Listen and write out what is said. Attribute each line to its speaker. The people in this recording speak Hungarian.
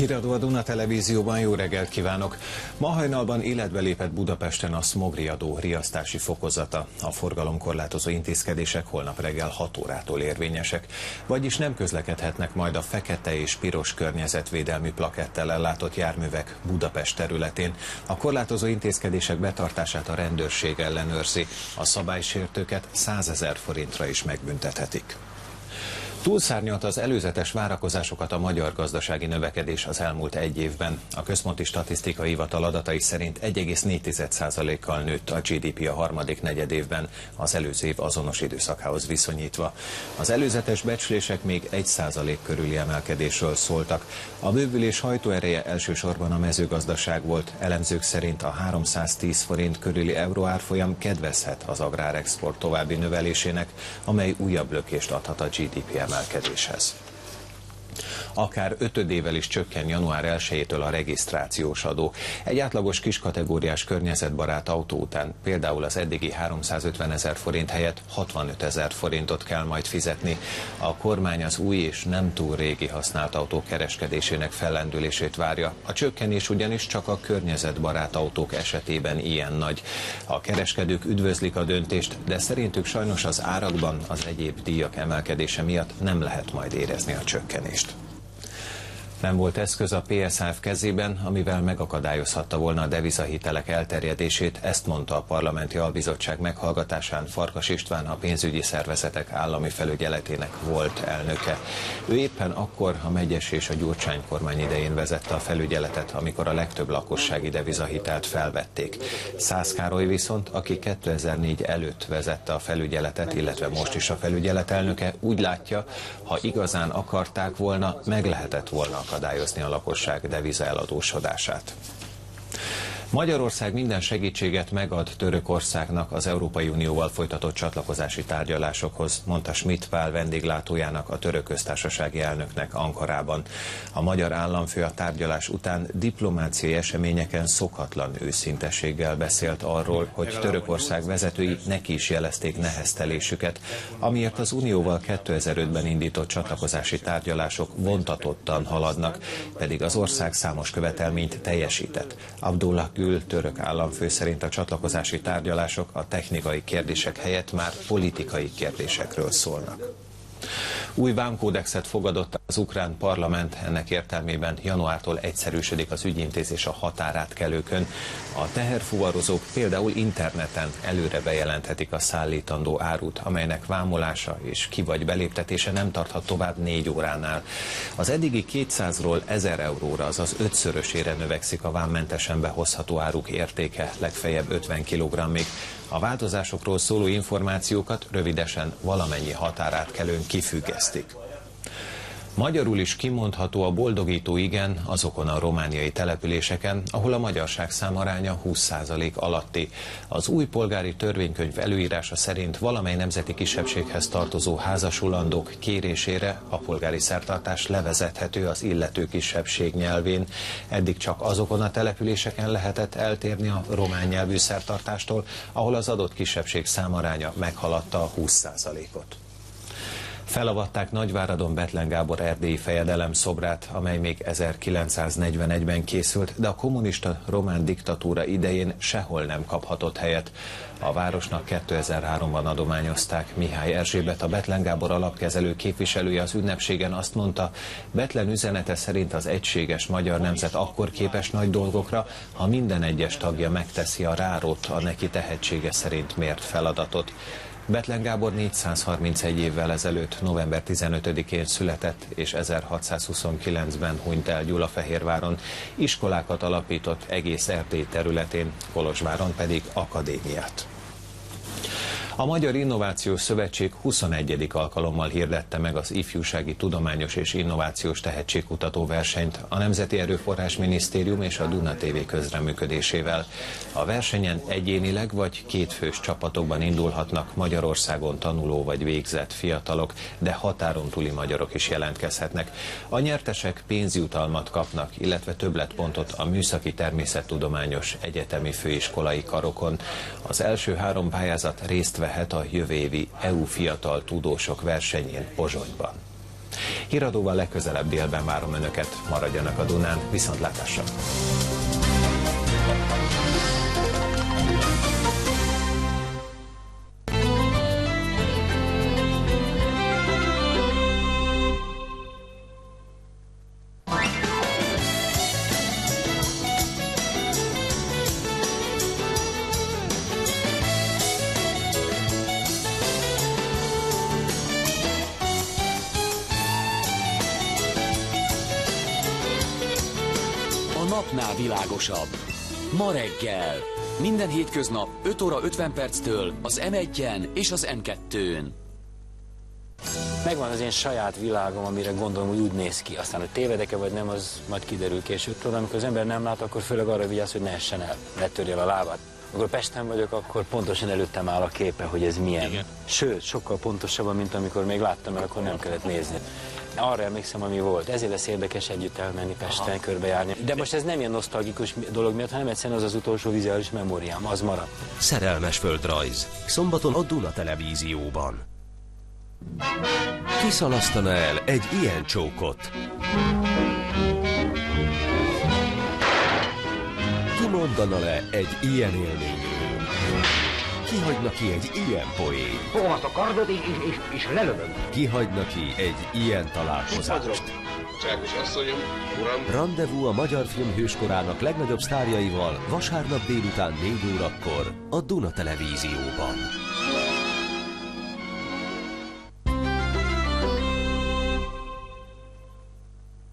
Speaker 1: Híradó a Duna Televízióban, jó reggelt kívánok! Ma hajnalban életbe lépett Budapesten a szmogriadó riasztási fokozata. A forgalomkorlátozó intézkedések holnap reggel 6 órától érvényesek, vagyis nem közlekedhetnek majd a fekete és piros környezetvédelmi plakettel ellátott járművek Budapest területén. A korlátozó intézkedések betartását a rendőrség ellenőrzi. A szabálysértőket 100 000 forintra is megbüntethetik. Túlszárnyalt az előzetes várakozásokat a magyar gazdasági növekedés az elmúlt egy évben. A Központi Statisztikai Hivatal adatai szerint 1,4%-kal nőtt a GDP a harmadik negyedévben, az előző év azonos időszakához viszonyítva. Az előzetes becslések még 1% körüli emelkedésről szóltak. A bővülés hajtóereje elsősorban a mezőgazdaság volt. Elemzők szerint a 310 forint körüli euróárfolyam kedvezhet az agrárexport további növelésének, amely újabb lökést adhat a GDP emelkedéshez. Akár 5-ével is csökken január 1-től a regisztrációs adó. Egy átlagos kiskategóriás környezetbarát autó után például az eddigi 350 000 forint helyett 65 000 forintot kell majd fizetni. A kormány az új és nem túl régi használt autók kereskedésének fellendülését várja. A csökkenés ugyanis csak a környezetbarát autók esetében ilyen nagy. A kereskedők üdvözlik a döntést, de szerintük sajnos az árakban az egyéb díjak emelkedése miatt nem lehet majd érezni a csökkenést. Nem volt eszköz a PSHF kezében, amivel megakadályozhatta volna a devizahitelek elterjedését, ezt mondta a Parlamenti Albizottság meghallgatásán Farkas István, a pénzügyi szervezetek állami felügyeletének volt elnöke. Ő éppen akkor a Megyes és a Gyurcsány kormány idején vezette a felügyeletet, amikor a legtöbb lakossági devizahitelt felvették. Szász Károly viszont, aki 2004 előtt vezette a felügyeletet, illetve most is a felügyelet elnöke, úgy látja, ha igazán akarták volna, meg lehetett volna akadályozni a lakosság devizaeladósodását. Magyarország minden segítséget megad Törökországnak az Európai Unióval folytatott csatlakozási tárgyalásokhoz, mondta Schmidt Pál vendéglátójának, a török köztársasági elnöknek Ankarában. A magyar államfő a tárgyalás után diplomáciai eseményeken szokatlan őszintességgel beszélt arról, hogy Törökország vezetői neki is jelezték neheztelésüket, amiért az Unióval 2005-ben indított csatlakozási tárgyalások vontatottan haladnak, pedig az ország számos követelményt teljesített. Abdullah Gül török államfő szerint a csatlakozási tárgyalások a technikai kérdések helyett már politikai kérdésekről szólnak. Új vámkódexet fogadott az ukrán parlament, ennek értelmében januártól egyszerűsödik az ügyintézés a határátkelőkön. A teherfuvarozók például interneten előre bejelenthetik a szállítandó árut, amelynek vámolása és ki- vagy beléptetése nem tarthat tovább 4 óránál. Az eddigi 200-ról 1000 euróra, azaz 5-szörösére növekszik a vámmentesen behozható áruk értéke, legfeljebb 50 kg-ig. A változásokról szóló információkat rövidesen valamennyi határátkelőn kifüggesztik. Magyarul is kimondható a boldogító igen azokon a romániai településeken, ahol a magyarság számaránya 20% alatti. Az új polgári törvénykönyv előírása szerint valamely nemzeti kisebbséghez tartozó házasulandók kérésére a polgári szertartás levezethető az illető kisebbség nyelvén. Eddig csak azokon a településeken lehetett eltérni a román nyelvű szertartástól, ahol az adott kisebbség számaránya meghaladta a 20%-ot. Felavatták Nagyváradon Bethlen Gábor erdélyi fejedelem szobrát, amely még 1941-ben készült, de a kommunista román diktatúra idején sehol nem kaphatott helyet. A városnak 2003-ban adományozták. Mihály Erzsébet, a Bethlen Gábor alapkezelő képviselője az ünnepségen azt mondta, Bethlen üzenete szerint az egységes magyar nemzet akkor képes nagy dolgokra, ha minden egyes tagja megteszi a rárót, a neki tehetsége szerint mért feladatot. Bethlen Gábor 431 évvel ezelőtt, november 15-én született, és 1629-ben hunyt el Gyulafehérváron. Iskolákat alapított egész Erdély területén, Kolozsváron pedig akadémiát. A Magyar Innovációs Szövetség 21. alkalommal hirdette meg az Ifjúsági Tudományos és Innovációs Tehetségkutató versenyt a Nemzeti Erőforrás Minisztérium és a Duna TV közreműködésével. A versenyen egyénileg vagy kétfős csapatokban indulhatnak Magyarországon tanuló vagy végzett fiatalok, de határon túli magyarok is jelentkezhetnek. A nyertesek pénzjutalmat kapnak, illetve többletpontot a Műszaki Természettudományos Egyetemi Főiskolai Karokon. Az első 3 pályázat részt vehet a jövő évi EU Fiatal Tudósok versenyén Pozsonyban. Híradóval legközelebb délben várom önöket, maradjanak a Dunán, viszontlátásra!
Speaker 2: Napnál világosabb. Ma reggel. Minden hétköznap 5 óra 50 perctől az M1-en és az M2-n.
Speaker 3: Megvan az én saját világom, amire gondolom, hogy úgy néz ki. Aztán, hogy tévedek-e vagy nem, az majd kiderül később. Tudod, amikor az ember nem lát, akkor főleg arra vigyáz, hogy ne essen el, ne törje el a lábát. Amikor Pesten vagyok, akkor pontosan előttem áll a képe, hogy ez milyen. Igen. Sőt, sokkal pontosabban, mint amikor még láttam, mert akkor nem kellett nézni. Arra emlékszem, ami volt. Ezért lesz érdekes együtt elmenni Pesten, körbejárni. De most ez nem ilyen nosztalgikus dolog miatt, hanem egyszerűen az az utolsó vizuális memóriám, az maradt.
Speaker 4: Szerelmes földrajz. Szombaton a Duna Televízióban. Ki szalasztana el egy ilyen csókot? Ki mondana le egy ilyen élményről? Ki hagyna ki egy ilyen poén?
Speaker 5: Fogom azt a kardot, és lelövöm.
Speaker 4: Ki hagyna ki egy ilyen találkozást?
Speaker 6: Csákos asszonyom, uram.
Speaker 4: Randevú a magyar film hőskorának legnagyobb sztárjaival vasárnap délután 4 órakor a Duna Televízióban.